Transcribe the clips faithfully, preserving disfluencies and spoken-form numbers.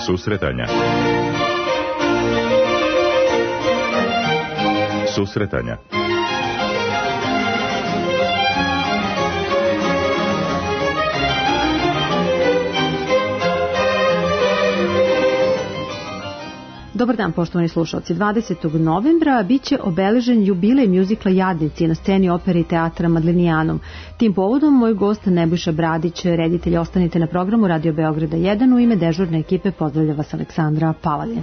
Susretanja. Susretanja. Dobar dan, poštovani slušalci. dvadesetog novembra biće obeležen jubilej mjuzikla Jadnici na sceni opere i teatra Madlenijanom. Tim povodom moj gost Nebojša Bradić, reditelj, ostanite na programu Radio Beograda jedan. U ime dežurne ekipe pozdravlja vas Aleksandra Paladin.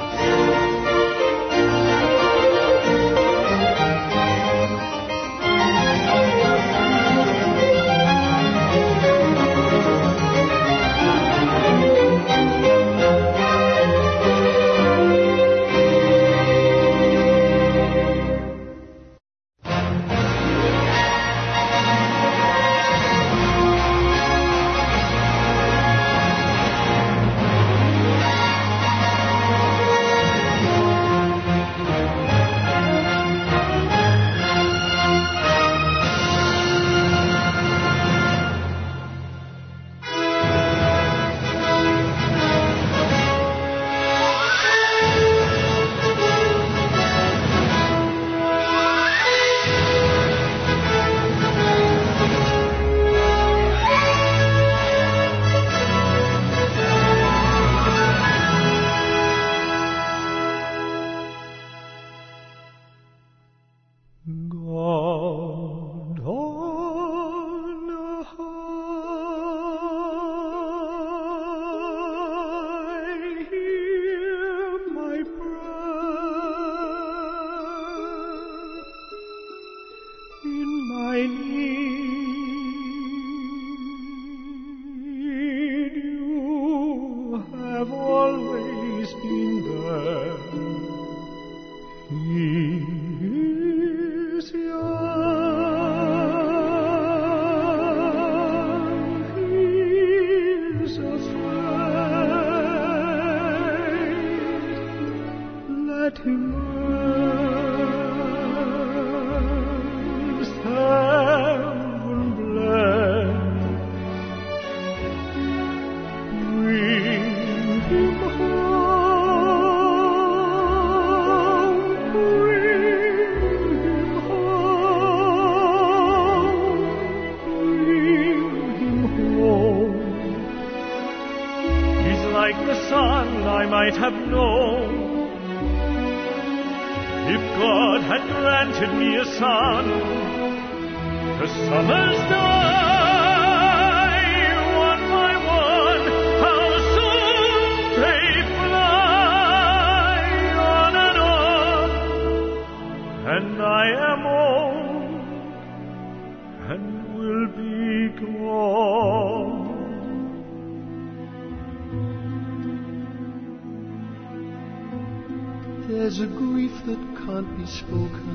There's a grief that can't be spoken.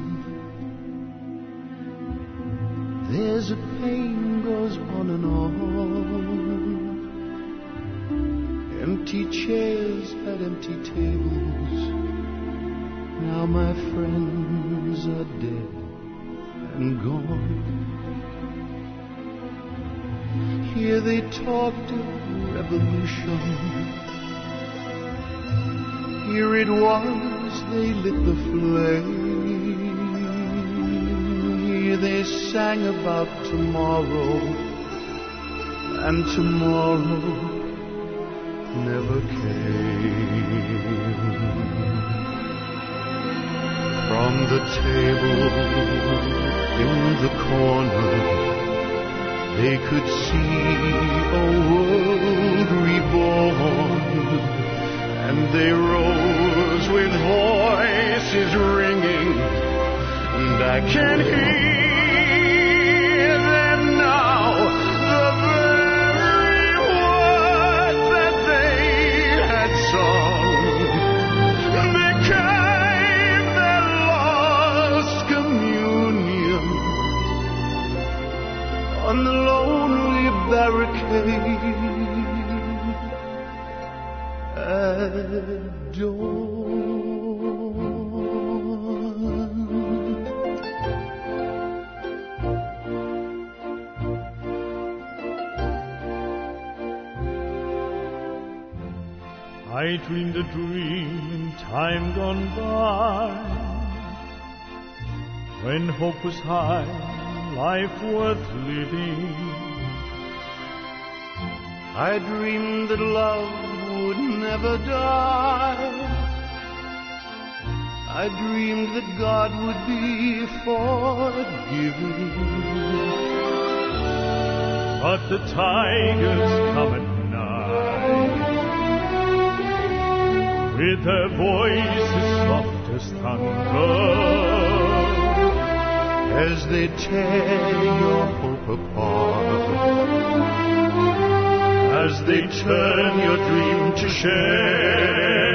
There's a pain goes on and on. Empty chairs at empty tables. Now my friends are dead and gone. Here they talked of revolution. Here it was they lit the flame. Here they sang about tomorrow, and tomorrow never came. From the table in the corner, they could see a world reborn. And they rose with voices ringing, and I can hear them now. The very words that they had sung became their lost communion on the lonely barricade. I dreamed a dream in time gone by, when hope was high, life worth living. I dreamed that love would never die. I dreamed that God would be forgiving. But the tigers come at night, with their voices soft as thunder, as they tear your hope apart, as they turn your dream to shame.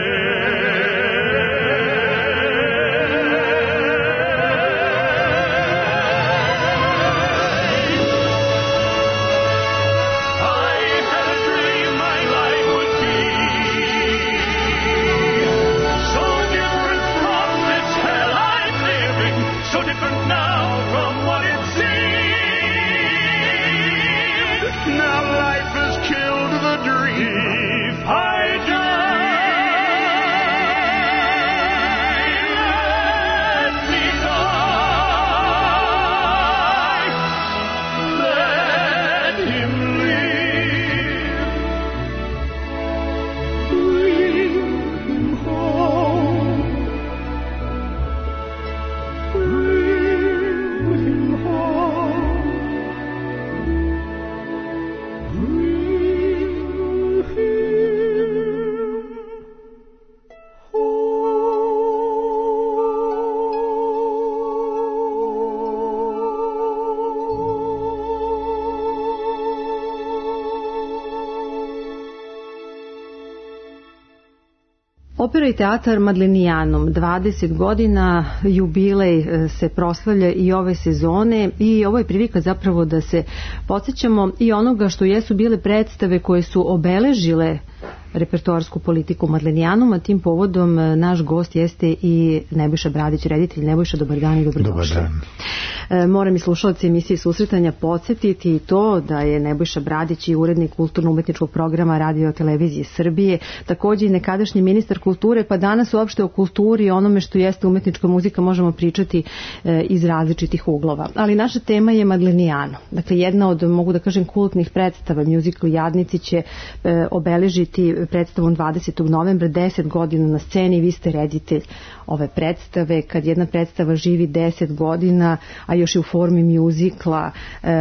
Opera i teatar Madlenijanum, dvadeset godina, jubilej se proslavlja i ove sezone i ovo je prilika zapravo da se podsjećamo i onoga što jesu bile predstave koje su obeležile repertoarsku politiku Madlenijanuma. Tim povodom naš gost jeste i Nebojša Bradić, reditelj. Nebojša, dobar dan i dobrodošli. Dobar dan. Moram i slušalci emisije Susretanja podsjetiti i to da je Nebojša Bradić i urednik kulturno-umetničkog programa Radio televizije Srbije, također i nekadašnji ministar kulture, pa danas uopšte o kulturi i onome što jeste umetnička muzika možemo pričati iz različitih uglova. Ali naša tema je Madlenijano. Dakle, jedna od, mogu da kažem, kultnih predstava, muzikl Jadnici će obeležiti predstavom dvadesetog novembra, deset godina na sceni. Vi ste reditelj ove predstave. Kad jedna predstava živi deset godina, a još i u formi mjuzikla,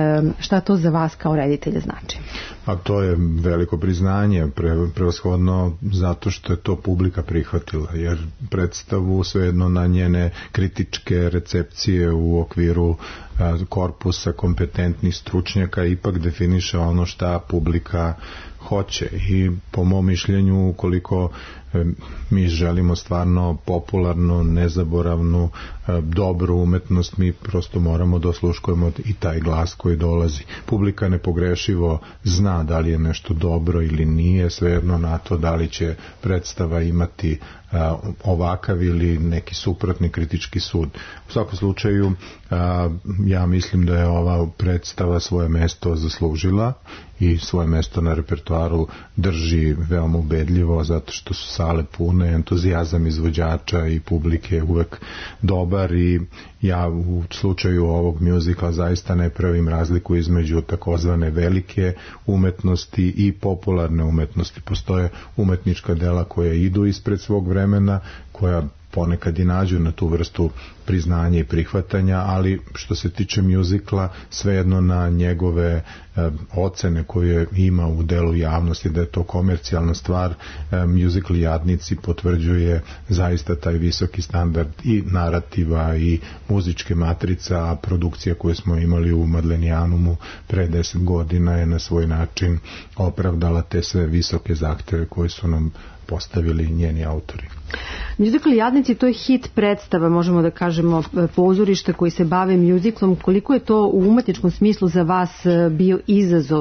šta to za vas kao reditelja znači? A to je veliko priznanje, pre, prevashodno zato što je to publika prihvatila, jer predstavu svejedno na njene kritičke recepcije u okviru a, korpusa kompetentnih stručnjaka ipak definiše ono šta publika hoće. I po mom mišljenju, ukoliko e, mi želimo stvarno popularnu, nezaboravnu, e, dobru umetnost, mi prosto moramo da osluškujemo i taj glas koji dolazi. Publika nepogrešivo zna da li je nešto dobro ili nije, svejedno na to da li će predstava imati a, ovakav ili neki suprotni kritički sud. U svakom slučaju, a, ja mislim da je ova predstava svoje mesto zaslužila i svoje mesto na repertoaru drži veoma ubedljivo, zato što su sale pune, entuzijazam izvođača i publike je uvek dobar i ja u slučaju ovog mjuzikla zaista ne pravim razliku između takozvane velike umetnosti i popularne umetnosti. Postoje umetnička dela koja idu ispred svog vremena, koja ponekad i nađu na tu vrstu priznanja i prihvatanja, ali što se tiče mjuzikla, svejedno na njegove e, ocene koje ima u delu javnosti da je to komercijalna stvar, e, mjuzikl Jadnici potvrđuje zaista taj visoki standard i narativa i muzičke matrice, a produkcija koju smo imali u Madlenijanumu pre deset godina je na svoj način opravdala te sve visoke zahteve koje su nam postavili njeni autori. Mjuzikl Jadnici, to je hit predstava, možemo da kažemo, pozorišta koji se bave mjuziklom. Koliko je to u umetničkom smislu za vas bio izazov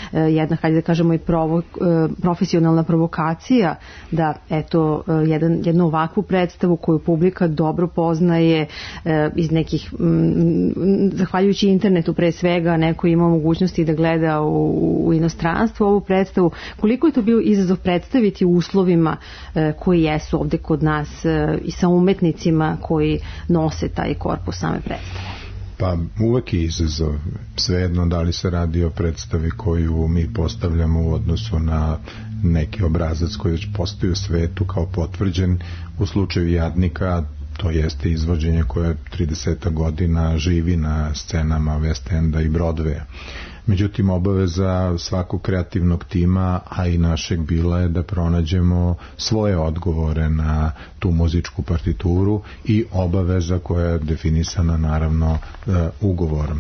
jedna, hajde da kažemo, i provo, profesionalna provokacija da eto jedan, jednu ovakvu predstavu koju publika dobro poznaje iz nekih, zahvaljujući internetu pre svega, neko ima mogućnosti da gleda u, u inostranstvu ovu predstavu. Koliko je to bio izazov predstaviti u uslovima koji jesu ovde kod nas i sa umetnicima koji nose taj korpus same predstave? Pa uvek je izazov, svejedno da li se radi o predstavi koju mi postavljamo u odnosu na neki obrazac koji već postoji u svetu kao potvrđen. U slučaju Jadnika to jeste izvođenje koje trideset godina živi na scenama West Enda i Broadwaya. Međutim, obaveza svakog kreativnog tima, a i našeg, bila je da pronađemo svoje odgovore na tu muzičku partituru i obaveza koja je definisana naravno ugovorom.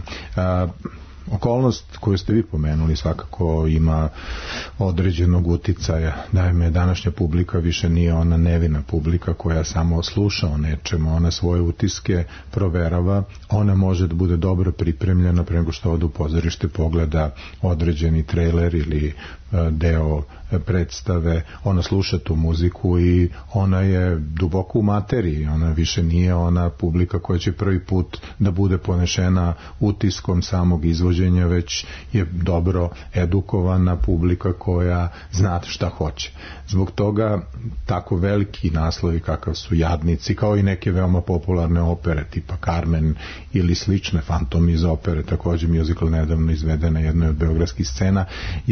Okolnost koju ste vi pomenuli svakako ima određenog uticaja. Naime, današnja publika više nije ona nevina publika koja samo sluša o nečemu, ona svoje utiske proverava, ona može da bude dobro pripremljena pre nego što ode u pozorište, pogleda određeni trailer ili deo predstave, ona sluša tu muziku i ona je duboko u materiji, ona više nije ona publika koja će prvi put da bude ponešena utiskom samog izvođenja, već je dobro edukovana publika koja zna šta hoće. Zbog toga tako veliki naslovi kakav su Jadnici, kao i neke veoma popularne opere tipa Carmen ili slične, Fantom iz opere, takođe musical nedavno izveden na jednoj od beogradskih scena,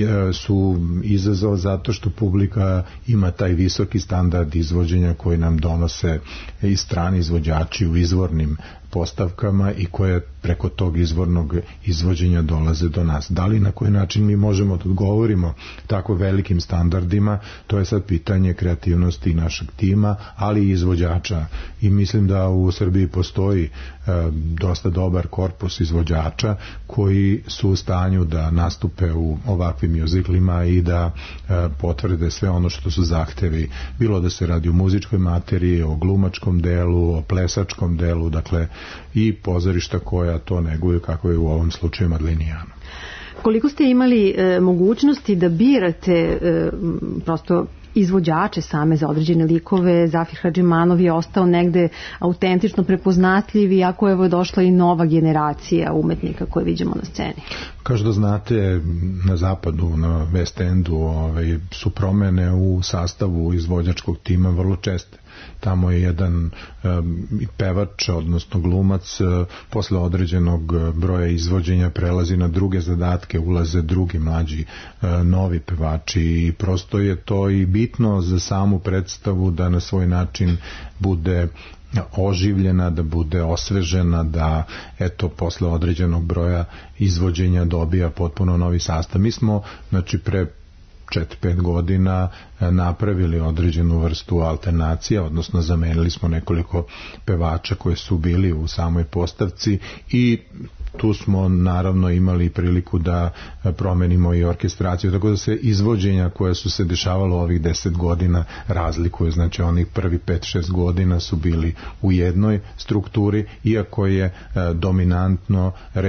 su izazov zato što publika ima taj visoki standard izvođenja koji nam donose i strani izvođači u izvornim postavkama i koje preko tog izvornog izvođenja dolaze do nas. Da li na koji način mi možemo da odgovorimo tako velikim standardima, to je sad pitanje kreativnosti našeg tima, ali i izvođača. I mislim da u Srbiji postoji e, dosta dobar korpus izvođača koji su u stanju da nastupe u ovakvim muziklima i da e, potvrde sve ono što su zahtevi, bilo da se radi o muzičkoj materiji, o glumačkom delu, o plesačkom delu, dakle i pozorišta koja to neguju, kako je u ovom slučaju Madlinijano. Koliko ste imali e, mogućnosti da birate e, prosto izvođače same za određene likove? Zafir Hadžimanov je ostao negde autentično prepoznatljiv, iako je došla i nova generacija umetnika koje vidimo na sceni. Kao što znate, na zapadu, na West Endu, ovaj, su promene u sastavu izvođačkog tima vrlo česte. Tamo je jedan um, pevač, odnosno glumac, uh, posle određenog broja izvođenja prelazi na druge zadatke, ulaze drugi mlađi uh, novi pevači i prosto je to i bitno za samu predstavu da na svoj način bude oživljena, da bude osvežena, da eto posle određenog broja izvođenja dobija potpuno novi sastav. Mi smo, znači, pre četiri pet godina napravili određenu vrstu alternacija, odnosno zamenili smo nekoliko pevača koji su bili u samoj postavci i tu smo naravno imali priliku da promenimo i orkestraciju, tako da se izvođenja koje su se dešavalo ovih deset godina razlikuju, znači onih prvi pet šest godina su bili u jednoj strukturi, iako je e, dominantno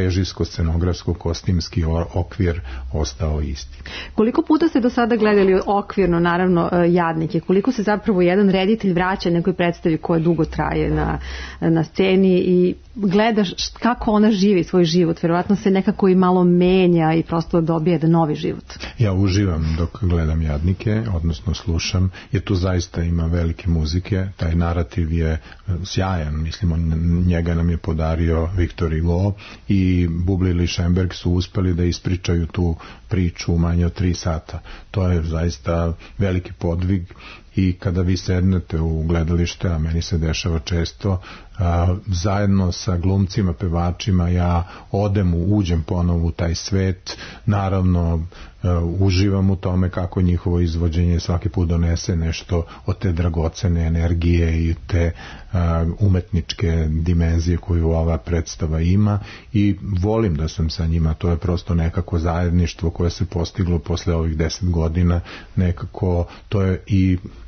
režijsko-scenografsko-kostimski okvir ostao isti. Koliko puta ste do sada gledali okvirno, naravno, Jadnike, koliko se zapravo jedan reditelj vraća nekoj predstavi koja dugo traje na, na sceni i gledaš kako ona živi svoj život, verovatno se nekako i malo menja i prosto dobije da novi život. Ja uživam dok gledam Jadnike, odnosno slušam, jer tu zaista ima velike muzike, taj narativ je sjajan, mislimo, njega nam je podario Victor Hugo i Bublé i Schoenberg su uspeli da ispričaju tu priču u manje od tri sata. To je zaista veliki podvig i kada vi sednete u gledalište, a meni se dešava često, a, zajedno sa glumcima, pevačima, ja odem, uđem ponovo u taj svet, naravno a, uživam u tome kako njihovo izvođenje svaki put donese nešto od te dragocene energije i te a, umetničke dimenzije koju ova predstava ima i volim da sam sa njima, to je prosto nekako zajedništvo koje se postiglo posle ovih deset godina, nekako to je i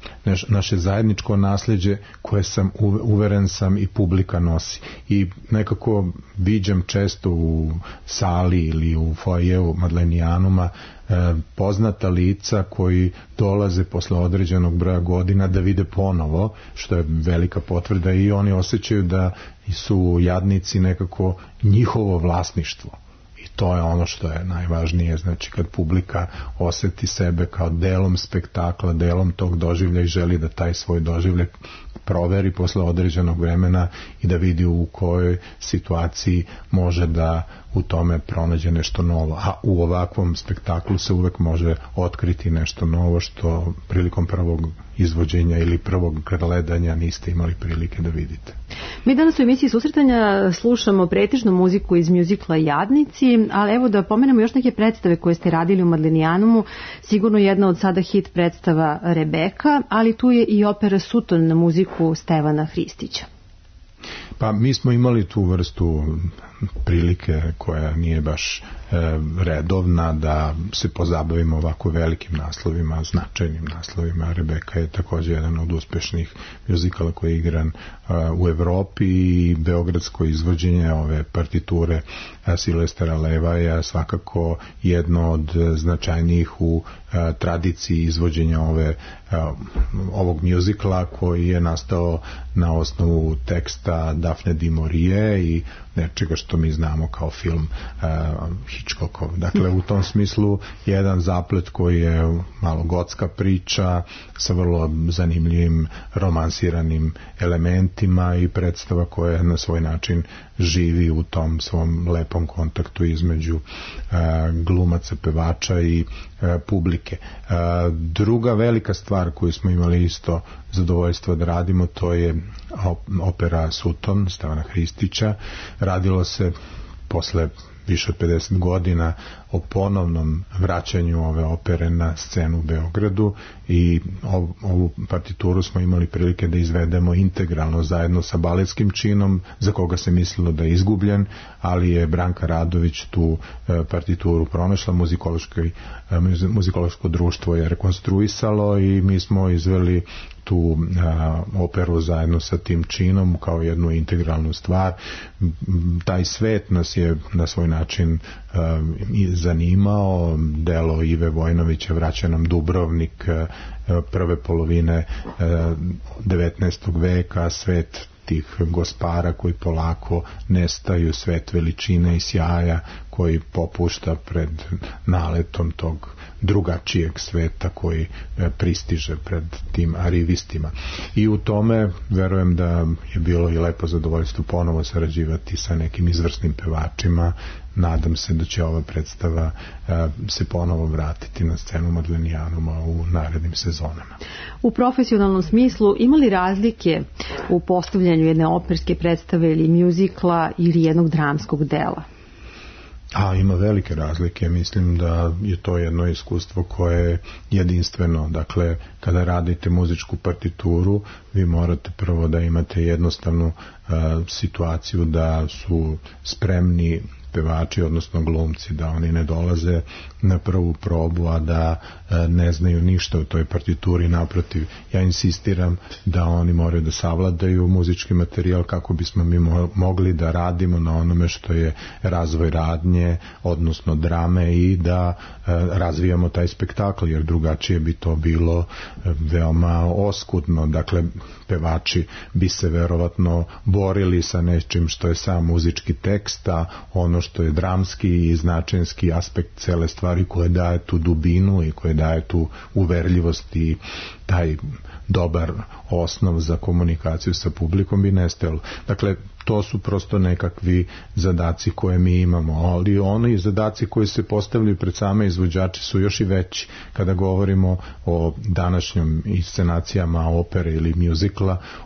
naše zajedničko nasleđe koje sam uveren sam i publika nosi. I nekako viđam često u sali ili u foajeu Madlenijanuma poznata lica koji dolaze posle određenog broja godina da vide ponovo, što je velika potvrda, i oni osjećaju da su Jadnici nekako njihovo vlasništvo. I to je ono što je najvažnije, znači kad publika oseti sebe kao delom spektakla, delom tog doživlja i želi da taj svoj doživljaj proveri posle određenog vremena i da vidi u kojoj situaciji može da u tome pronađe nešto novo. A u ovakvom spektaklu se uvek može otkriti nešto novo što prilikom prvog izvođenja ili prvog gledanja niste imali prilike da vidite. Mi danas u emisiji Susretanja slušamo pretežno muziku iz mjuzikla Jadnici, ali evo da pomenemo još neke predstave koje ste radili u Madlenijanumu. Sigurno jedna od sada hit predstava Rebeka, ali tu je i opera Sutton na muziku Stevana Hristića. Pa mi smo imali tu vrstu prilike koja nije baš e, redovna da se pozabavimo ovako velikim naslovima, značajnim naslovima. Rebeka je također jedan od uspešnih mjuzikala koji je igran e, u Evropi, i beogradsko izvođenje ove partiture e, Silvestera Levaja svakako jedno od značajnijih u e, tradiciji izvođenja ove, e, ovog mjuzikla koji je nastao na osnovu teksta Daphne du Maurier i nečega što mi znamo kao film uh, Hitchcockov. Dakle, u tom smislu jedan zaplet koji je malo gotska priča sa vrlo zanimljivim romansiranim elementima i predstava koja na svoj način živi u tom svom lepom kontaktu između uh, glumaca, pevača i uh, publike. Uh, druga velika stvar koju smo imali isto zadovoljstvo da radimo, to je opera Sutton Stevana Hristića. Radilo se posle više od pedeset godina o ponovnom vraćanju ove opere na scenu u Beogradu, i ov, ovu partituru smo imali prilike da izvedemo integralno zajedno sa baletskim činom za koga se mislilo da je izgubljen, ali je Branka Radović tu e, partituru pronašla, muzikološko, e, muzikološko društvo je rekonstruisalo i mi smo izveli tu a, operu zajedno sa tim činom kao jednu integralnu stvar. Taj svet nas je na svoj način a, zanimao. Delo Ive Vojnovića vraća nam Dubrovnik a, prve polovine a, devetnaestog veka, svet tih gospara koji polako nestaju, svet veličine i sjaja koji popušta pred naletom tog drugačijeg sveta koji pristiže pred tim arivistima. I u tome verujem da je bilo i lepo zadovoljstvo ponovo sarađivati sa nekim izvrsnim pevačima. Nadam se da će ova predstava a, se ponovo vratiti na scenu Madlenijanuma u narednim sezonama. U profesionalnom smislu ima li razlike u postavljanju jedne operske predstave ili mjuzikla ili jednog dramskog dela? A, ima velike razlike. Mislim da je to jedno iskustvo koje je jedinstveno. Dakle, kada radite muzičku partituru, vi morate prvo da imate jednostavnu uh, situaciju da su spremni pevači, odnosno glumci, da oni ne dolaze na prvu probu, a da e, ne znaju ništa o toj partituri. Naprotiv, ja insistiram da oni moraju da savladaju muzički materijal kako bismo mi mo- mogli da radimo na onome što je razvoj radnje, odnosno drame, i da e, razvijamo taj spektakl, jer drugačije bi to bilo e, veoma oskudno. Dakle, pevači bi se verovatno borili sa nečim što je sam muzički tekst, a ono što je dramski i značenski aspekt cele stvari koje daje tu dubinu i koje daje tu uverljivost i taj dobar osnov za komunikaciju sa publikom bi nestalo. Dakle, to su prosto nekakvi zadaci koje mi imamo, ali oni zadaci koji se postavljaju pred same izvođače su još i veći. Kada govorimo o današnjim inscenacijama opere ili mjuzikla,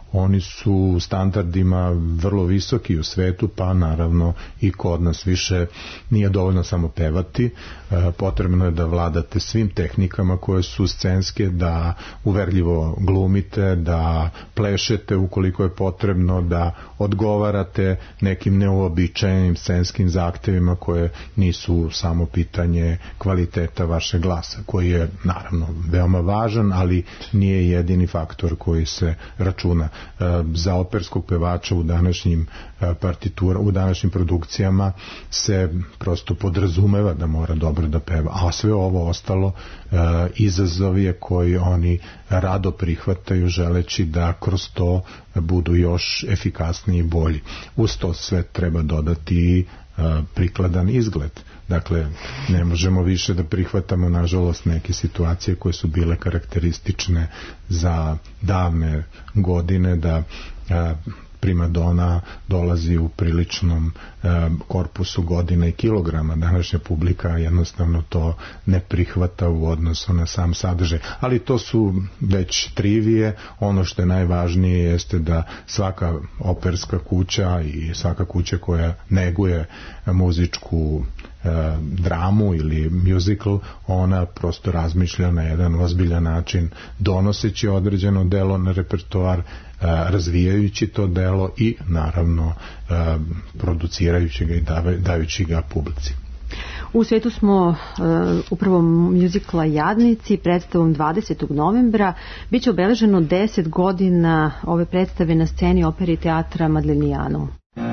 oni su standardima vrlo visoki u svetu, pa naravno i kod nas. Više nije dovoljno samo pevati, potrebno je da vladate svim tehnikama koje su scenske, da uverljivo glumite, da plešete ukoliko je potrebno, da odgovarate nekim neuobičajenim scenskim zahtevima koje nisu samo pitanje kvaliteta vašeg glasa, koji je naravno veoma važan, ali nije jedini faktor koji se računa. Za operskog pevača u današnjim partitura, u današnjim produkcijama se prosto podrazumeva da mora dobro da peva, a sve ovo ostalo izazov je koji oni rado prihvataju, želeći da kroz to budu još efikasniji i bolji. Uz to sve treba dodati prikladan izgled. Dakle, ne možemo više da prihvatamo, nažalost, neke situacije koje su bile karakteristične za davne godine, da primadona dolazi u priličnom korpusu godina i kilograma. Današnja publika jednostavno to ne prihvata u odnosu na sam sadržaj. Ali to su već trivije. Ono što je najvažnije jeste da svaka operska kuća i svaka kuća koja neguje muzičku dramu ili musical, ona prosto razmišlja na jedan ozbiljan način, donoseći određeno delo na repertoar, razvijajući to delo i naravno producirajući ga i dajući ga publici. U svetu smo uh, upravo muzikla Jadnici predstavom dvadesetog novembra. Biće obeleženo deset godina ove predstave na sceni opere i teatra Madlenijanu.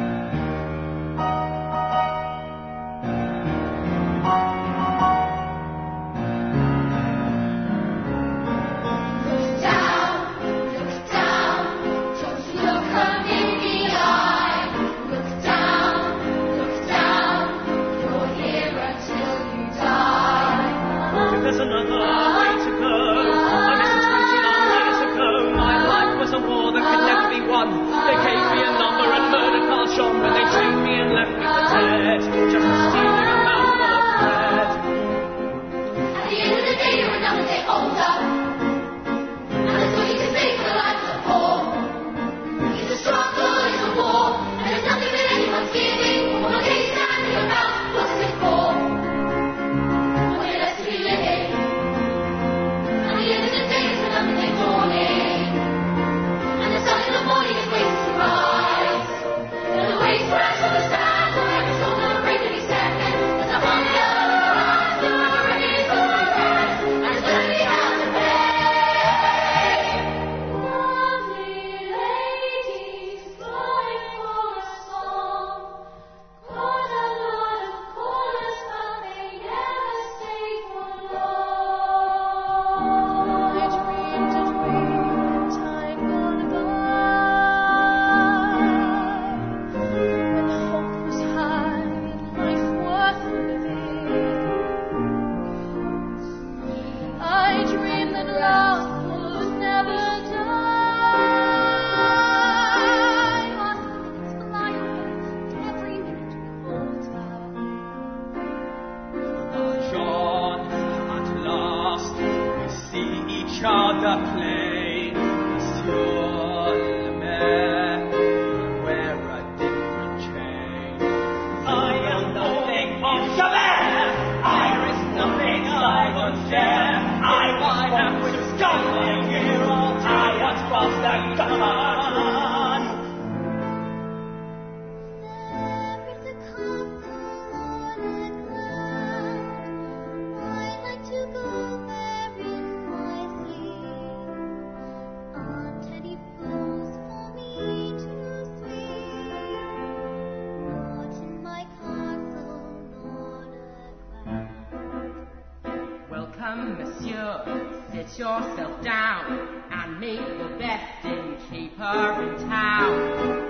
Yourself down and meet the best innkeeper in town.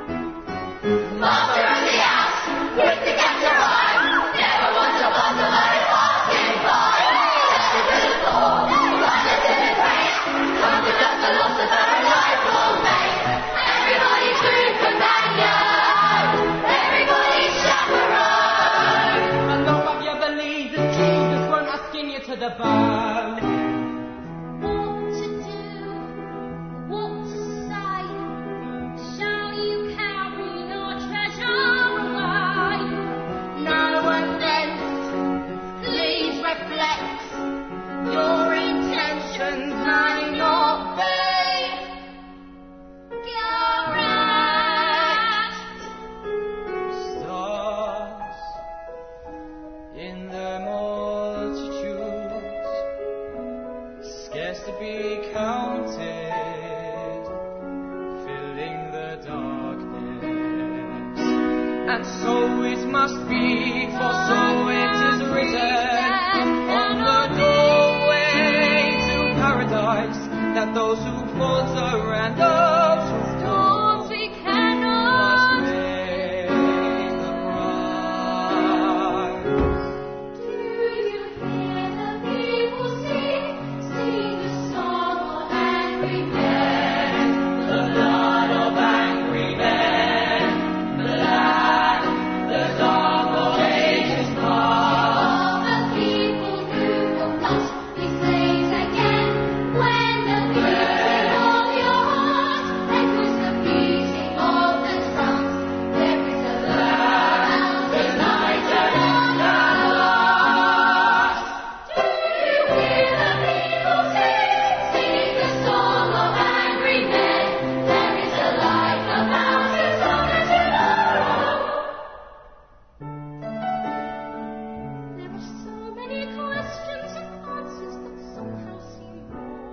Mother of the house, with the guest arrived, never once a bus of money passing by. Every bit of thought, blindness in his face, come to just the loss of her lifelong mate. Everybody true companion, everybody chaperone. And though I you believe that Jesus won't skin you to the bone. be counted, filling the darkness. And so it must be, for so it is written on the doorway to paradise, that those who falter and those who Storms we must cannot. pay the price. Do you hear the people sing? Sing the song of angry men. The blood of angry men, black, the dawn of ages past. All the people who will not be slaves again. When the beating of your heart echoes the beating of the drums, there is a loud united on the last. Do you hear the people sing? Sing the song of angry men. There is a light about as long as you know. There are so many questions and answers that somehow seem wrong.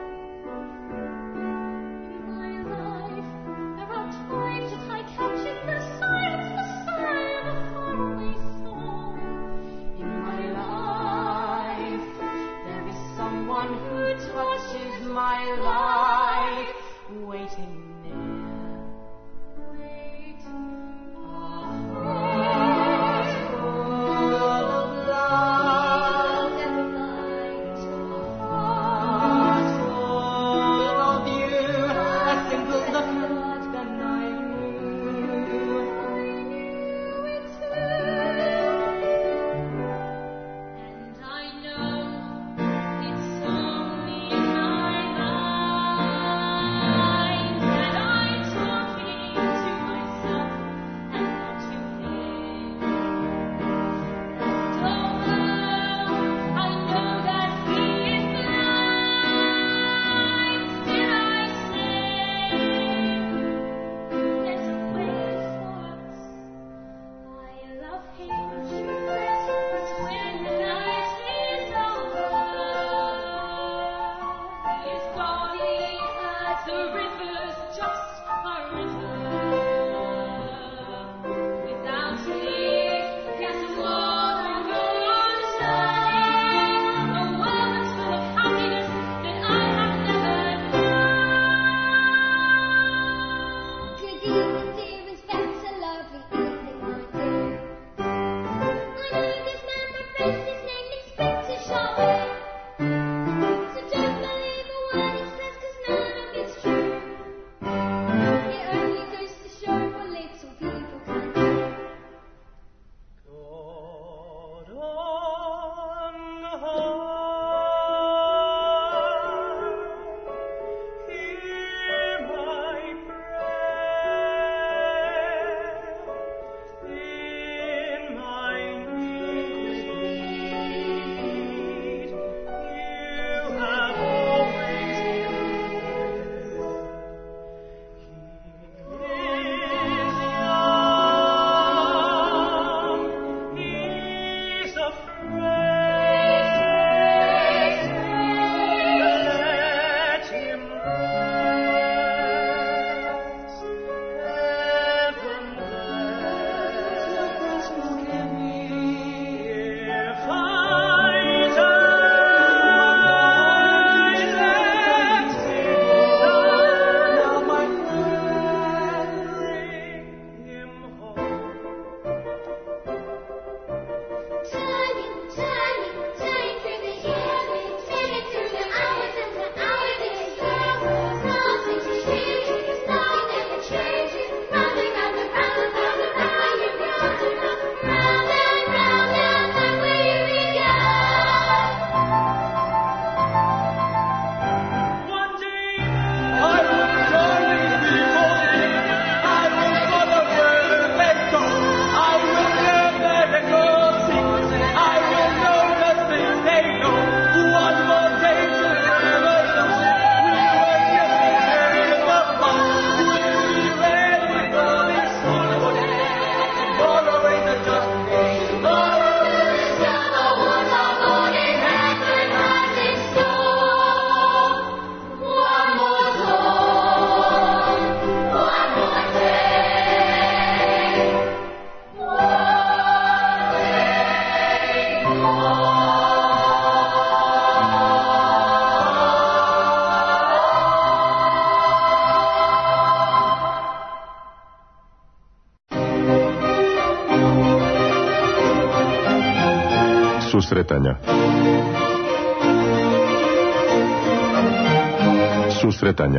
In my life, there are times that I catch in the silence the sigh of a faraway song. In my life, there is someone who touches my life, waiting near, waiting. A heart full of love and light, a heart full of you, a simple look then I knew, I knew it too. And I know it's only in my mind that Susretanja. Susretanja.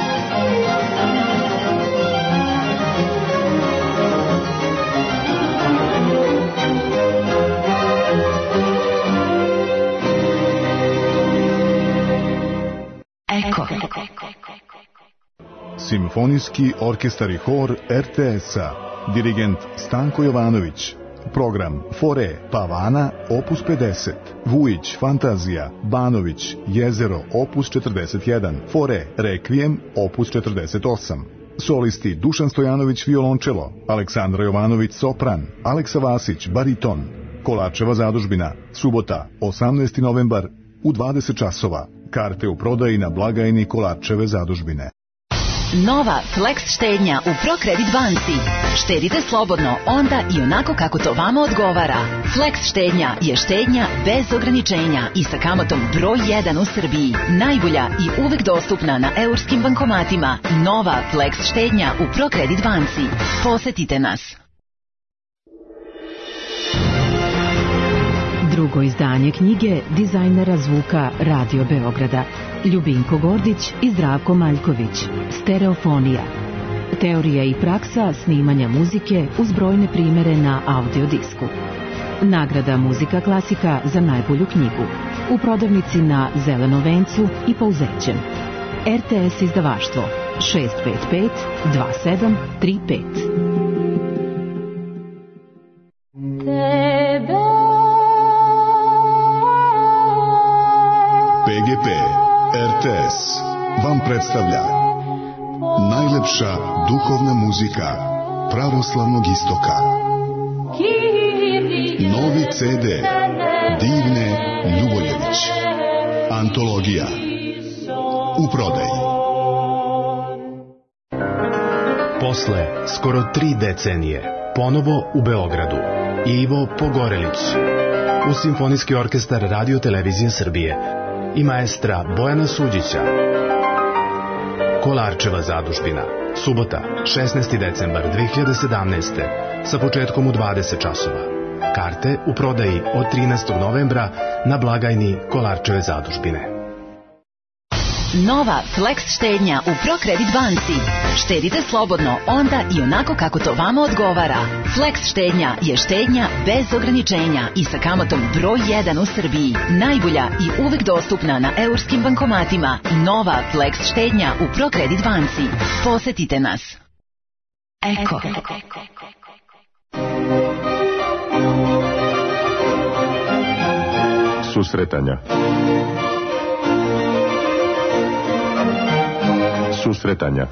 Eko. Simfonijski orkestar i hor er te es-a. Dirigent Stanko Jovanović. Program Fore Pavana opus pedeset, Vujić Fantazija, Banović Jezero opus četrdeset jedan, Fore Rekvijem opus četrdeset osam. Solisti Dušan Stojanović violončelo, Aleksandra Jovanović sopran, Aleksa Vasić bariton. Kolarčeva zadužbina, subota osamnaesti novembar u dvadeset časova. Karte u prodaji na blagajni Kolarčeve zadužbine. Nova Flex štednja u ProCredit banci. Štedite slobodno onda i onako kako to vama odgovara. Flex štednja je štednja bez ograničenja i sa kamatom broj jedan u Srbiji. Najbolja i uvek dostupna na eurskim bankomatima. Nova Flex štednja u ProCredit banci. Posetite nas. Drugo izdanje knjige dizajnera zvuka Radio Beograda Ljubinko Gordić i Zdravko Maljković. Stereofonija. Teorija i praksa snimanja muzike uz brojne primere na audiodisku. Nagrada Muzika klasika za najbolju knjigu. U prodavnici na Zelenom vencu i Pouzećem. er te es izdavaštvo šest pet pet dva sedam tri pet. pe ge pe er te es vam predstavlja najlepša duhovna muzika pravoslavnog istoka. Novi ce de Divne Ljuboljević. Antologija. U prodaji. Posle skoro tri decenije, ponovo u Beogradu, Ivo Pogorelić, uz Simfonijski orkestar Radio Televizije Srbije i maestra Bojana Suđića. Kolarčeva zadužbina, subota, šesnaesti decembar dve hiljade sedamnaeste. sa početkom u dvadeset časova. Karte u prodaji od trinaestog novembra na blagajni Kolarčeve zadužbine. Nova Flex štednja u ProCredit banci. Štedite slobodno onda i onako kako to vama odgovara. Flex štednja je štednja bez ograničenja i sa kamatom broj jedan u Srbiji. Najbolja i uvek dostupna na eurskim bankomatima. Nova Flex štednja u ProCredit banci. Posetite nas. Eko. Susretanja. Susretanja.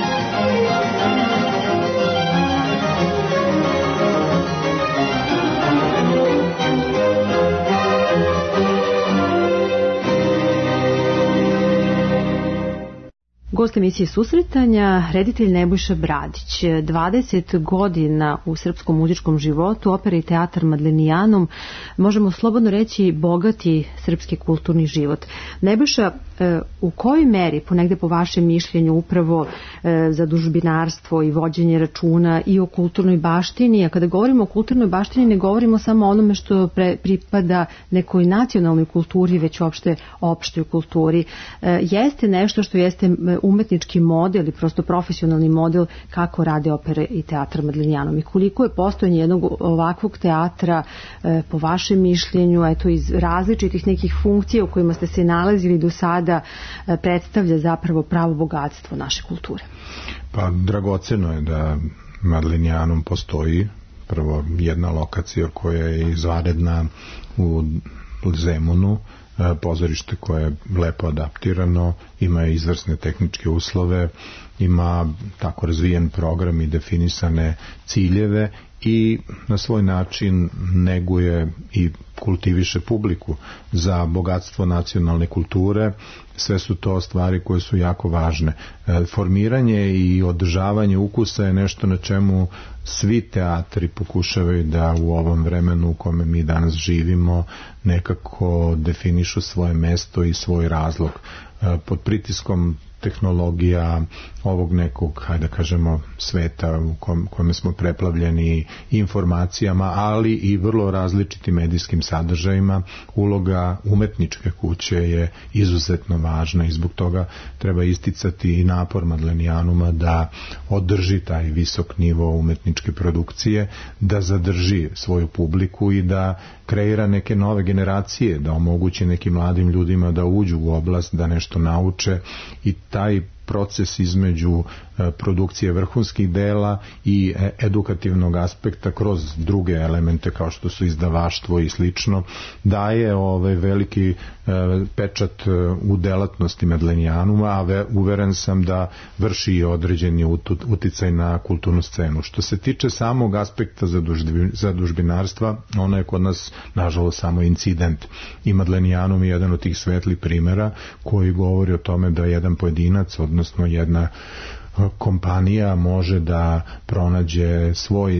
Gost emisije Susretanja, reditelj Nebojša Bradić. dvadeset godina u srpskom muzičkom životu, opera i teatar Madlenijanum, možemo slobodno reći bogati srpski kulturni život. Nebojša, u kojoj meri, ponegde po vašem mišljenju, upravo zadužbinarstvo i vođenje računa i o kulturnoj baštini, a kada govorimo o kulturnoj baštini ne govorimo samo o onome što pre, pripada nekoj nacionalnoj kulturi, već uopšte opštoj kulturi, jeste nešto što jeste umetnički model i prosto profesionalni model kako rade opera i teatr Madlenijanum i koliko je postojanje jednog ovakvog teatra e, po vašem mišljenju, eto iz različitih nekih funkcija u kojima ste se nalazili do sada e, predstavlja zapravo pravo bogatstvo naše kulture. Pa dragoceno je da Madlenijanum postoji, prvo jedna lokacija koja je izvanredna u Zemunu, pozorište koje je lepo adaptirano, ima izvrsne tehničke uslove, ima tako razvijen program i definisane ciljeve i na svoj način neguje i kultiviše publiku za bogatstvo nacionalne kulture. Sve su to stvari koje su jako važne. Formiranje i održavanje ukusa je nešto na čemu svi teatri pokušavaju da u ovom vremenu u kome mi danas živimo nekako definišu svoje mesto i svoj razlog. Pod pritiskom tehnologija, ovog nekog, hajde da kažemo, sveta u kom, kome smo preplavljeni informacijama, ali i vrlo različitim medijskim sadržajima, uloga umetničke kuće je izuzetno važna i zbog toga treba isticati i napor Madlenijanuma da održi taj visok nivo umetničke produkcije, da zadrži svoju publiku i da kreira neke nove generacije, da omogući nekim mladim ljudima da uđu u oblast, da nešto nauče i taj proces između produkcije vrhunskih dela i edukativnog aspekta kroz druge elemente kao što su izdavaštvo i slično daje ovaj veliki pečat u delatnosti Madlenijanuma, a uveren sam da vrši i određeni uticaj na kulturnu scenu. Što se tiče samog aspekta zadužbinarstva, ono je kod nas nažalost samo incident i Madlenijanum je jedan od tih svetlih primjera koji govori o tome da jedan pojedinac, odnosno jedna kompanija može da pronađe svoj,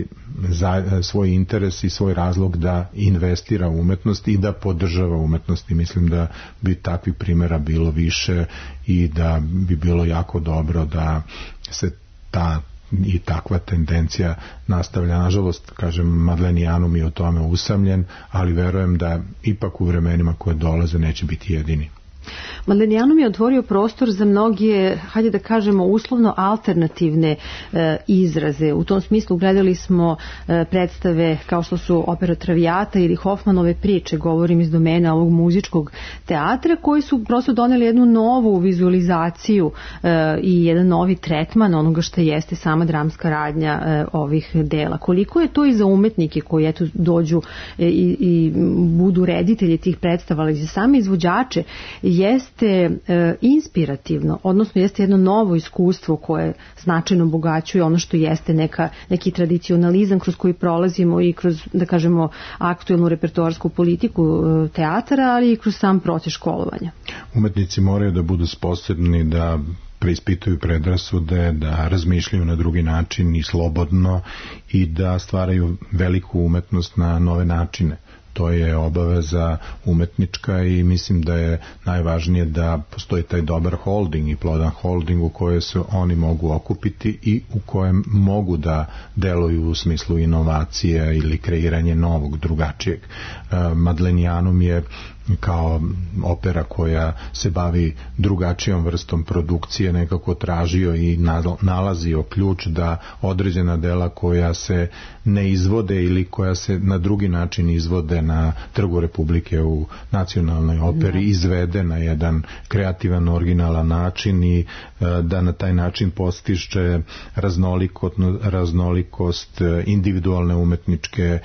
svoj interes i svoj razlog da investira u umetnost i da podržava umetnost i mislim da bi takvih primjera bilo više i da bi bilo jako dobro da se ta i takva tendencija nastavlja. Nažalost, kažem, Madlenijanum je o tome usamljen, ali verujem da ipak u vremenima koje dolaze neće biti jedini. Madlenijanum je otvorio prostor za mnoge, hajde da kažemo, uslovno alternativne e, izraze. U tom smislu gledali smo e, predstave kao što su opera Traviata ili Hoffmanove priče, govorim iz domena ovog muzičkog teatra, koji su prosto doneli jednu novu vizualizaciju e, i jedan novi tretman onoga što jeste sama dramska radnja e, ovih dela. Koliko je to i za umetnike koji eto dođu e, i, i budu reditelji tih predstava, ali za same izvođače jeste e, inspirativno, odnosno jeste jedno novo iskustvo koje značajno obogaćuje ono što jeste neka, neki tradicionalizam kroz koji prolazimo i kroz, da kažemo, aktuelnu repertoarsku politiku e, teatara, ali i kroz sam proces školovanja. Umetnici moraju da budu sposobni da preispituju predrasude, da razmišljaju na drugi način i slobodno i da stvaraju veliku umetnost na nove načine. To je obaveza umetnička i mislim da je najvažnije da postoji taj dobar holding i plodan holding u kojem se oni mogu okupiti i u kojem mogu da deluju u smislu inovacija ili kreiranje novog, drugačijeg. Madlenijanum je kao opera koja se bavi drugačijom vrstom produkcije nekako tražio i nalazio ključ da određena dela koja se ne izvode ili koja se na drugi način izvode na Trgu Republike u nacionalnoj operi izvede na jedan kreativan, originalan način i da na taj način postiže raznolikost, raznolikost individualne umetničke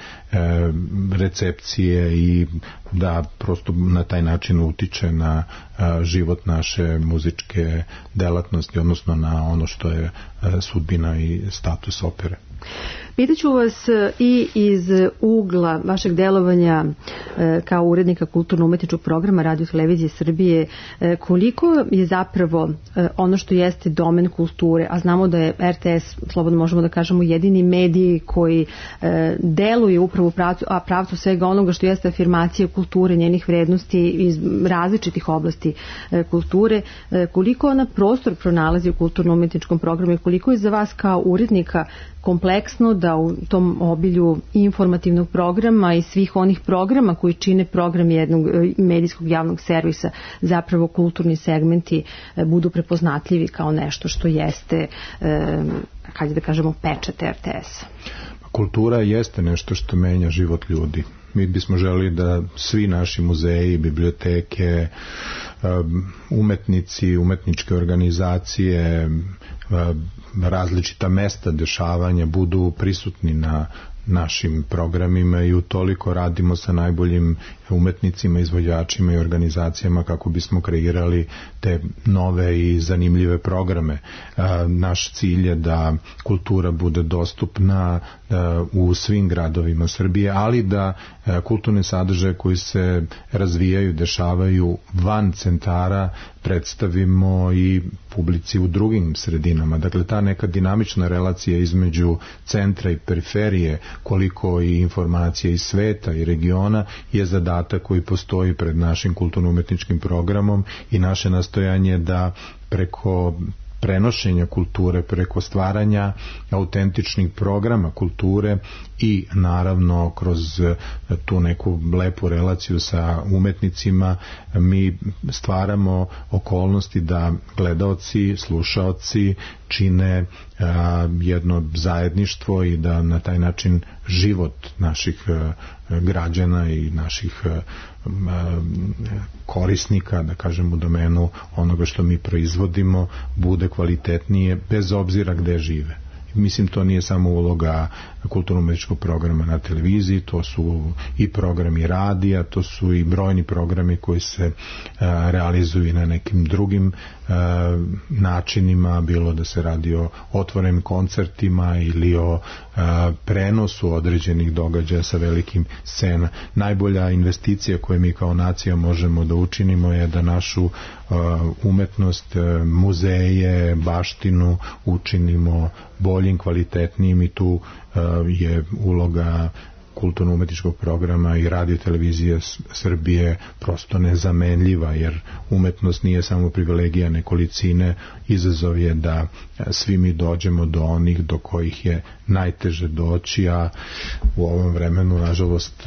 recepcije i da prosto na taj način utiče na život naše muzičke delatnosti, odnosno na ono što je sudbina i status opere. Pitaću vas i iz ugla vašeg delovanja kao urednika kulturno-umetničkog programa Radio Televizije Srbije, koliko je zapravo ono što jeste domen kulture, a znamo da je R T S, slobodno možemo da kažemo, jedini medij koji deluje upravo u pravcu, a pravcu svega onoga što jeste afirmacija kulture, njenih vrednosti iz različitih oblasti kulture, koliko ona prostor pronalazi u kulturno-umetničkom programu i koliko je za vas kao urednika kompleksno da u tom obilju informativnog programa i svih onih programa koji čine program jednog medijskog javnog servisa zapravo kulturni segmenti budu prepoznatljivi kao nešto što jeste, hajde da kažemo, pečat R T S. Kultura jeste nešto što menja život ljudi. Mi bismo želeli da svi naši muzeji, biblioteke, umetnici, umetničke organizacije, različita mesta dešavanja budu prisutni na našim programima i utoliko radimo sa najboljim umetnicima, izvođačima i organizacijama kako bismo kreirali te nove i zanimljive programe. Naš cilj je da kultura bude dostupna u svim gradovima Srbije, ali da kulturne sadržaje koji se razvijaju, dešavaju van centara predstavimo i publici u drugim sredinama. Dakle, ta neka dinamična relacija između centra i periferije koliko i informacija iz sveta i regiona je zadatak koji postoji pred našim kulturno-umetničkim programom i naše nastojanje da preko prenošenja kulture, preko stvaranja autentičnih programa kulture i naravno kroz tu neku lepu relaciju sa umetnicima mi stvaramo okolnosti da gledaoci, slušaoci čine a, jedno zajedništvo i da na taj način život naših a, građana i naših a, a, korisnika, da kažem u domenu onoga što mi proizvodimo, bude kvalitetnije bez obzira gde žive. Mislim, to nije samo uloga kulturno-umetničkog programa na televiziji, to su i programi radija, to su i brojni programi koji se a, realizuju na nekim drugim a, načinima, bilo da se radi o otvorenim koncertima ili o a, prenosu određenih događaja sa velikim scena. Najbolja investicija koju mi kao nacija možemo da učinimo je da našu a, umetnost, a, muzeje, baštinu učinimo boljim, kvalitetnijim i tu je uloga kulturno-umetničkog programa i radio televizije Srbije prosto nezamenljiva, jer umetnost nije samo privilegija nekolicine, izazov je da svi mi dođemo do onih do kojih je najteže doći, a u ovom vremenu nažalost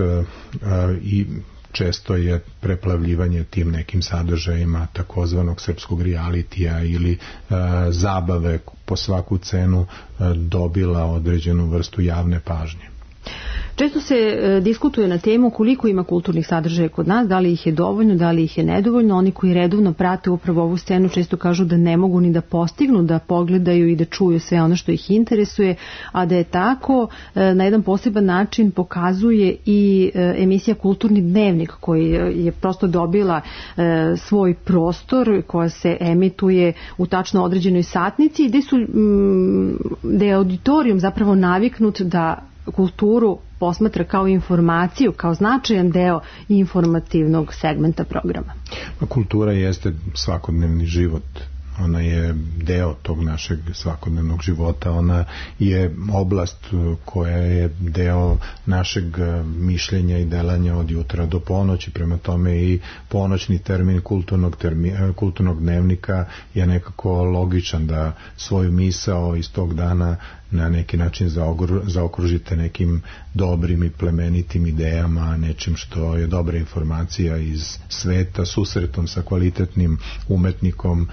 i često je preplavljivanje tim nekim sadržajima takozvanog srpskog realitija ili e, zabave po svaku cenu e, dobila određenu vrstu javne pažnje. Često se e, diskutuje na temu koliko ima kulturnih sadržaja kod nas, da li ih je dovoljno, da li ih je nedovoljno. Oni koji redovno prate upravo ovu scenu često kažu da ne mogu ni da postignu, da pogledaju i da čuju sve ono što ih interesuje, a da je tako e, na jedan poseban način pokazuje i e, emisija Kulturni dnevnik koji je prosto dobila e, svoj prostor, koja se emituje u tačno određenoj satnici, gde su m, gde je auditorijum zapravo naviknut da kulturu posmatra kao informaciju, kao značajan deo informativnog segmenta programa. Kultura jeste svakodnevni život. Ona je deo tog našeg svakodnevnog života, ona je oblast koja je deo našeg mišljenja i delanja od jutra do ponoći, prema tome i ponoćni termin kulturnog, termi, kulturnog dnevnika je nekako logičan da svoju misao iz tog dana na neki način zaokružite nekim dobrim i plemenitim idejama, nečim što je dobra informacija iz sveta, susretom sa kvalitetnim umetnikom,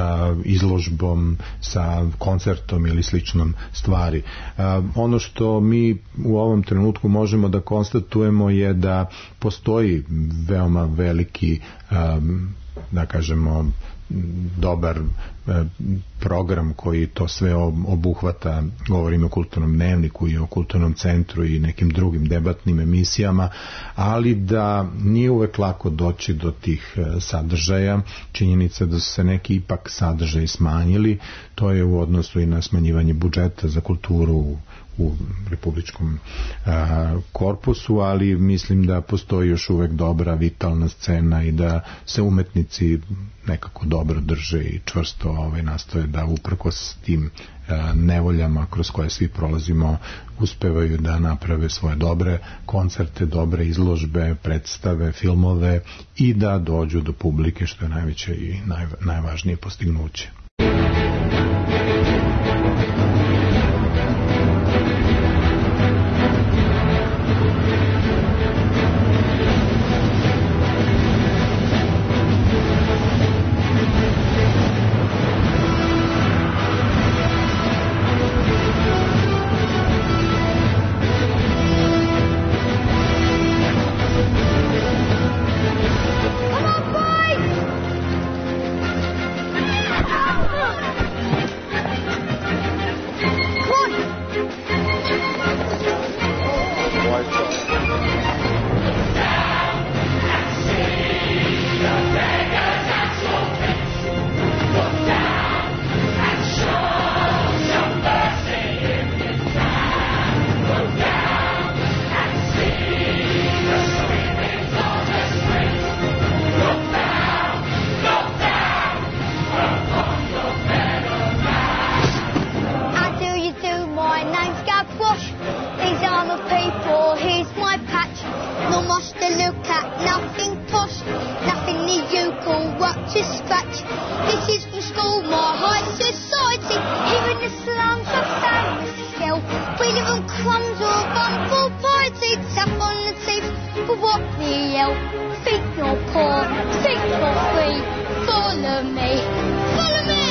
izložbom, sa koncertom ili sličnom stvari. Ono što mi u ovom trenutku možemo da konstatujemo je da postoji veoma veliki, da kažemo, dobar program koji to sve obuhvata, govorimo o kulturnom dnevniku i o kulturnom centru i nekim drugim debatnim emisijama, ali da nije uvek lako doći do tih sadržaja. Činjenica da su se neki ipak sadržaji smanjili, to je u odnosu i na smanjivanje budžeta za kulturu u republičkom a, korpusu, ali mislim da postoji još uvek dobra, vitalna scena i da se umetnici nekako dobro drže i čvrsto ovaj, nastoje da uprkos tim a, nevoljama kroz koje svi prolazimo uspevaju da naprave svoje dobre koncerte, dobre izložbe, predstave, filmove i da dođu do publike, što je najveće i naj, najvažnije postignuće. to scratch. This is from school, my high society. Here in the slums of Paris still. We live on crumbs or run for piety. Tap on the teeth for what we yell. Think you're poor, think you're free. Follow me, follow me.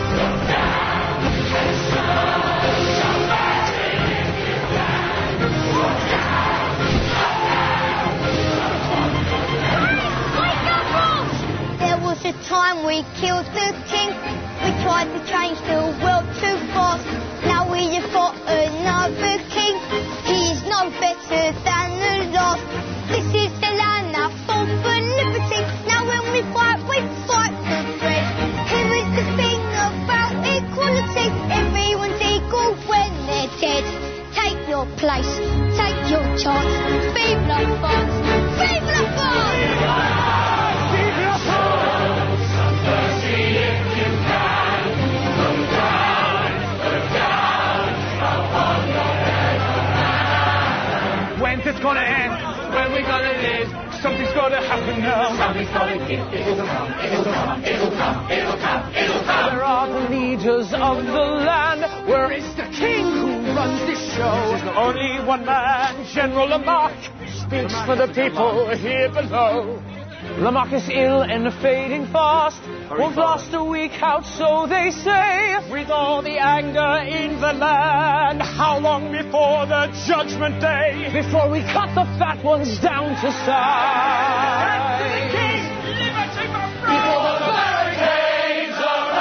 There was a time we killed the king. We tried to change the world too fast. Now we have got another king. He is no better than the last. This is the land that fought for liberty. Now when we fight, we fight for bread. Here is the thing about equality. Everyone's equal when they're dead. Take your place, take your chance. Vive la France, vive la France! Vive la France! Some mercy if you can. Look down, look down upon your head. When's it gonna end? When we gonna live? Something's gonna happen now. Something's gonna give. It'll come, it'll come, it'll come, it'll come, it'll come. Where are the leaders of the land? Where is the king who runs this show? Only one man, General Lamarck, speaks for the people here below. Lamarck is ill and fading fast. Won't last a week out, so they say. With all the anger in the land, how long before the judgment day? Before we cut the fat ones down to size. Liberty for France! Before the barricades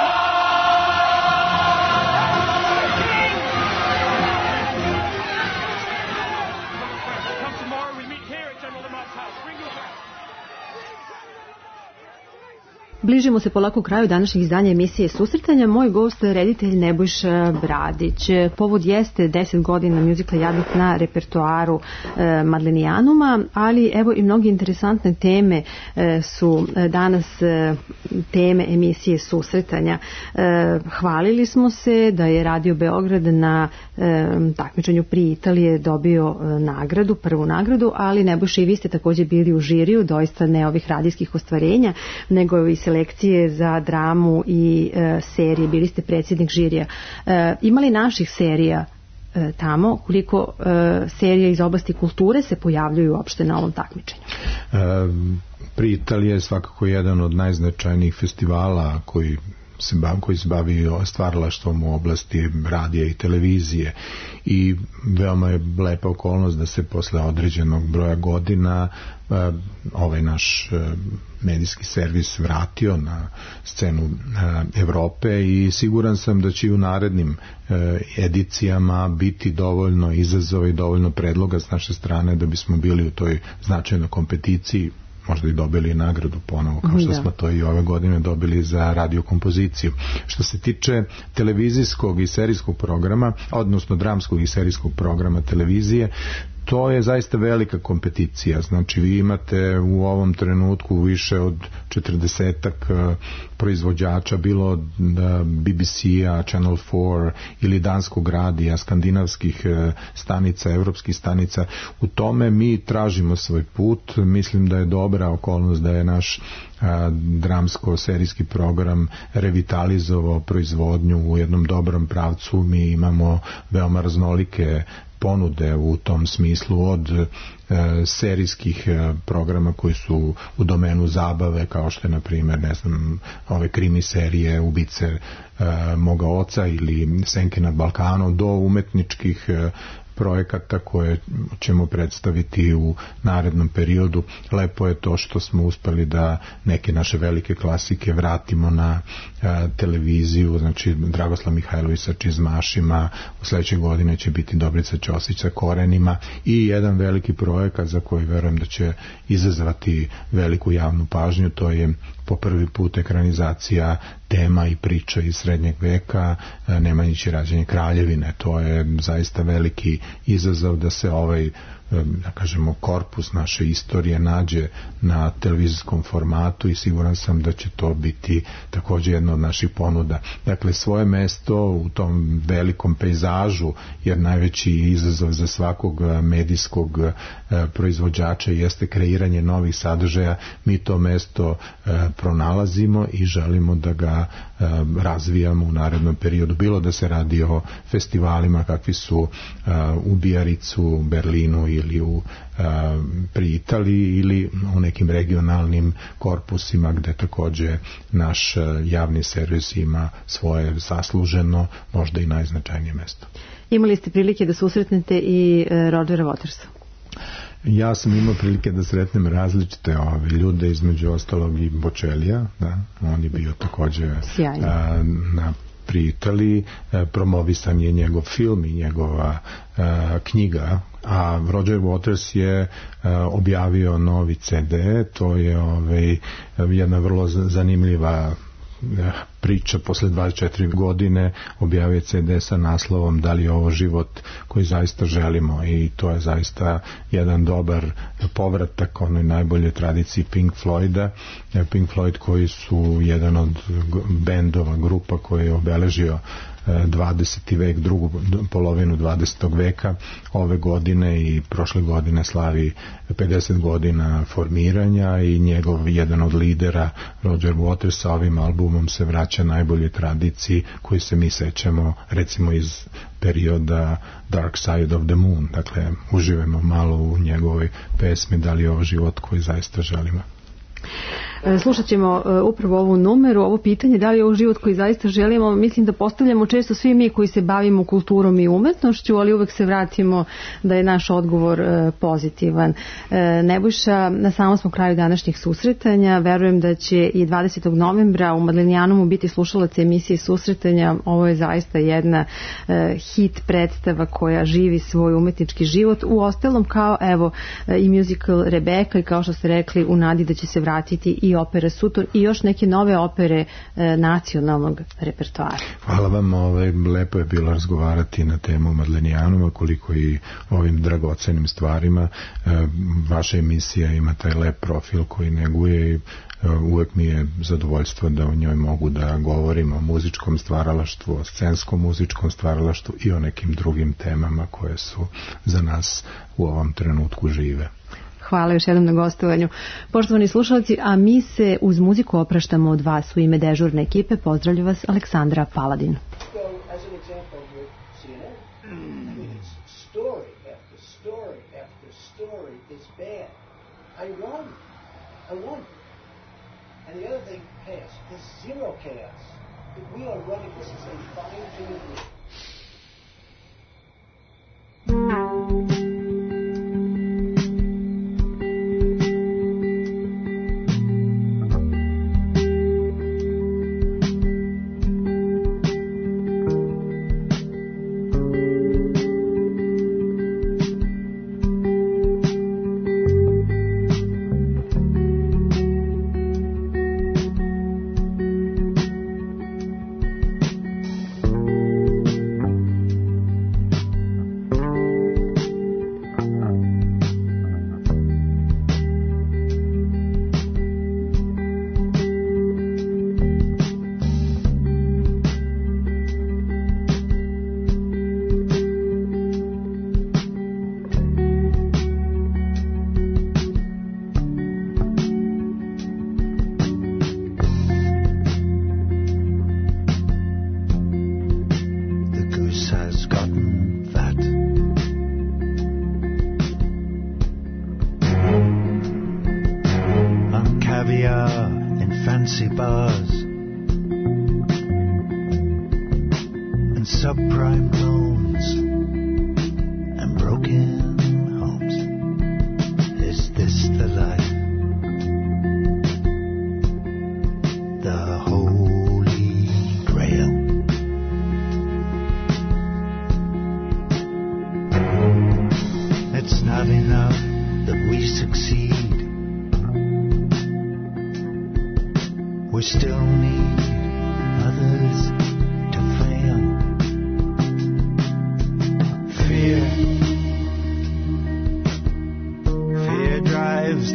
arise! Come tomorrow, we meet here at General Lamarck's house. Bring your back. Bližimo se polako kraju današnjeg izdanja emisije Susretanja. Moj gost je reditelj Nebojša Bradić. Povod jeste deset godina mjuzikla Jadnik na repertoaru e, Madlenijanuma, ali evo i mnogi interesantne teme e, su danas e, teme emisije Susretanja. E, hvalili smo se da je Radio Beograd na e, takmičenju pri Italije dobio e, nagradu, prvu nagradu, ali Nebojša, i vi ste također bili u žiriju, doista ne ovih radijskih ostvarenja, nego i selekcije za dramu i e, serije. Bili ste predsjednik žirija. E, imali naših serija e, tamo? Koliko e, serija iz oblasti kulture se pojavljuju uopšte na ovom takmičenju? E, pri Italije je svakako jedan od najznačajnijih festivala koji se bavi, koji se bavi stvaralaštvom u oblasti radija i televizije, i veoma je lepa okolnost da se posle određenog broja godina ovaj naš medijski servis vratio na scenu Evrope, i siguran sam da će i u narednim edicijama biti dovoljno izazova i dovoljno predloga s naše strane da bismo bili u toj značajnoj kompeticiji, možda i dobili nagradu ponovo, kao što da. smo to i ove godine dobili za radiokompoziciju. Što se tiče televizijskog i serijskog programa, odnosno dramskog i serijskog programa televizije, to je zaista velika kompeticija. Znači, vi imate u ovom trenutku više od četrdesetak proizvođača, bilo od B B C-a, Channel four ili danskog radija, skandinavskih stanica, evropskih stanica. U tome mi tražimo svoj put. Mislim da je dobra okolnost da je naš dramsko-serijski program revitalizovao proizvodnju u jednom dobrom pravcu. Mi imamo veoma raznolike ponude u tom smislu, od e, serijskih e, programa koji su u domenu zabave, kao što je na primjer, ne znam, ove krimi serije Ubice e, moga oca ili Senke nad Balkanom, do umetničkih e, projekata koje ćemo predstaviti u narednom periodu. Lepo je to što smo uspeli da neke naše velike klasike vratimo na a, televiziju, znači Dragoslav Mihajlović sa Čizmašima, u sledeće godine će biti Dobrica Ćosić sa Korenima, i jedan veliki projekat za koji verujem da će izazvati veliku javnu pažnju, to je po prvi put ekranizacija tema i priča iz srednjeg veka, Nemanjić i rađanje kraljevine. To je zaista veliki izazov da se ovaj da kažemo, korpus naše istorije nađe na televizijskom formatu i siguran sam da će to biti također jedna od naših ponuda. Dakle, svoje mesto u tom velikom pejzažu, jer najveći izazov za svakog medijskog proizvođača jeste kreiranje novih sadržaja, mi to mesto pronalazimo i želimo da ga razvijamo u narednom periodu, bilo da se radi o festivalima kakvi su u Bijaricu, Berlinu ili u, pri Italiji ili u nekim regionalnim korpusima gde takođe naš javni servis ima svoje zasluženo, možda i najznačajnije mesto. Imali ste prilike da susretnete i Rodgera Watersa? Ja sam imao prilike da sretnem različite ove ljude, između ostalog i Bočelija, da, on je bio takođe a, na pri Italiji, promovisan je njegov film i njegova a, knjiga, a Roger Waters je a, objavio novi ce de, to je ovaj, jedna vrlo zanimljiva priča. Posle dvadeset četiri godine objavio ce de sa naslovom Da li je ovo život koji zaista želimo, i to je zaista jedan dobar povratak onoj najbolje tradiciji Pink Floyda. Pink Floyd koji su jedan od bendova, grupa koji je obeležio dvadeseti vek, drugu polovinu dvadesetog veka, ove godine i prošle godine slavi pedeset godina formiranja i njegov jedan od lidera Roger Waters sa ovim albumom se vraća najbolje tradiciji koji se mi sećamo recimo iz perioda Dark Side of the Moon. Dakle, uživamo malo u njegovoj pesmi Da li je ovo život koji zaista želimo. Slušat ćemo upravo ovu numeru, ovo pitanje da li je ovo život koji zaista želimo. Mislim da postavljamo često svi mi koji se bavimo kulturom i umetnošću, ali uvek se vratimo da je naš odgovor pozitivan. Nebojša, na samom smo kraju današnjih susretanja. Verujem da će i dvadesetog novembra u Madlenijanomu biti slušalac emisije Susretanja. Ovo je zaista jedna hit predstava koja živi svoj umetnički život. U ostalom kao evo i musical Rebeka i kao što ste rekli u nadi da će se vratiti i opera Sutor i još neke nove opere e, nacionalnog repertoara. Hvala vam, ovaj, lepo je bilo razgovarati na temu Madlenijanuma, koliko i ovim dragocenim stvarima. E, vaša emisija ima taj lep profil koji neguje i e, uvek mi je zadovoljstvo da u njoj mogu da govorim o muzičkom stvaralaštvu, o scenskom muzičkom stvaralaštvu i o nekim drugim temama koje su za nas u ovom trenutku žive. Hvala još jednom na gostovanju. Poštovani slušalci, a mi se uz muziku opraštamo od vas u ime dežurne ekipe. Pozdravlja vas Aleksandra Paladin.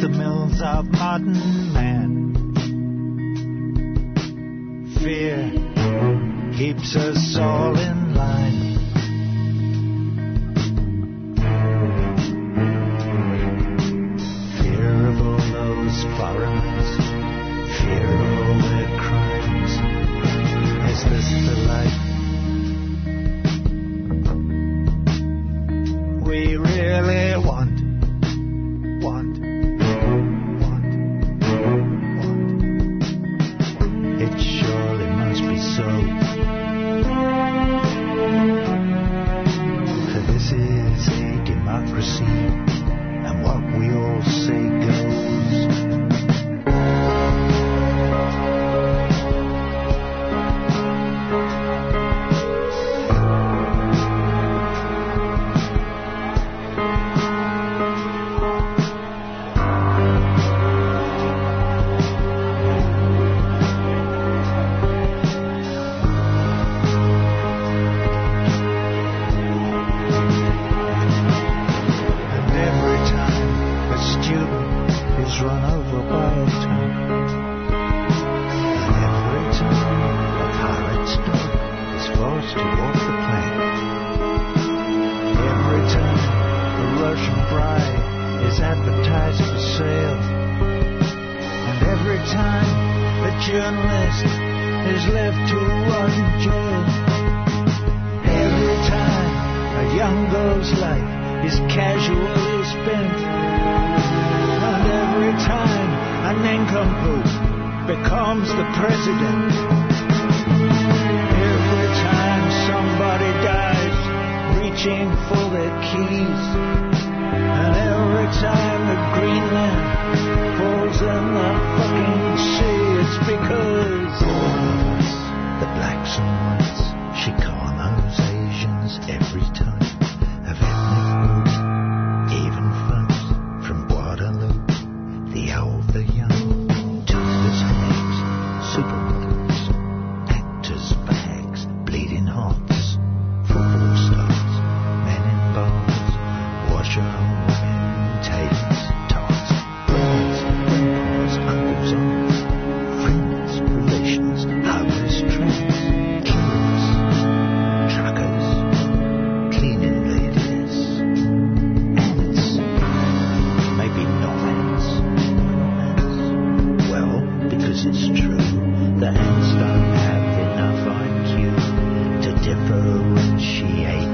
the mills of modern man. Fear keeps us all in line. Fear of all those foreigners, fear of all their crimes. Is this the life we really want? Want, want, want. It surely must be so. For this is a democracy, and what we all say goes. Differentiate